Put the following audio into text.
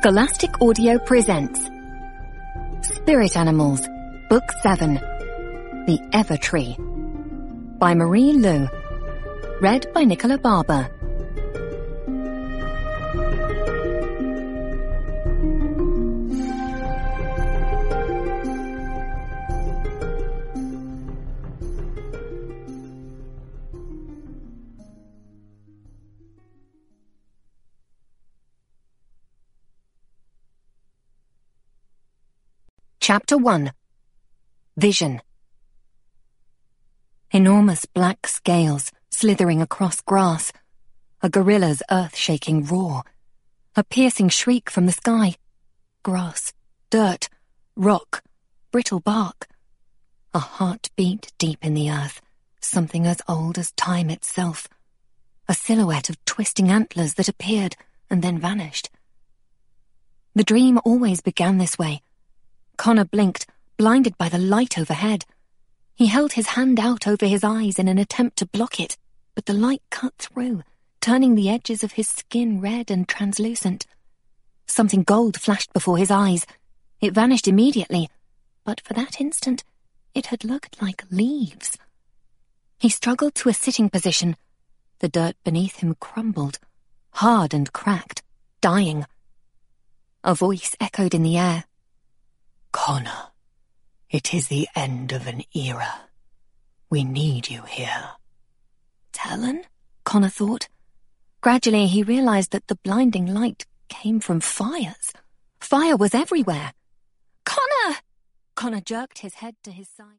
Scholastic Audio presents Spirit Animals, Book 7, The Evertree, by Marie Lu, read by Nicola Barber. Chapter 1. Vision. Enormous black scales slithering across grass, a gorilla's earth-shaking roar, a piercing shriek from the sky, grass, dirt, rock, brittle bark, a heartbeat deep in the earth, something as old as time itself, a silhouette of twisting antlers that appeared and then vanished. The dream always began this way. Connor blinked, blinded by the light overhead. He held his hand out over his eyes in an attempt to block it, but the light cut through, turning the edges of his skin red and translucent. Something gold flashed before his eyes. It vanished immediately, but for that instant, it had looked like leaves. He struggled to a sitting position. The dirt beneath him crumbled, hard and cracked, dying. A voice echoed in the air. Connor, it is the end of an era. We need you here. Talon? Connor thought. Gradually he realized that the blinding light came from fires. Fire was everywhere. Connor! Connor jerked his head to his side.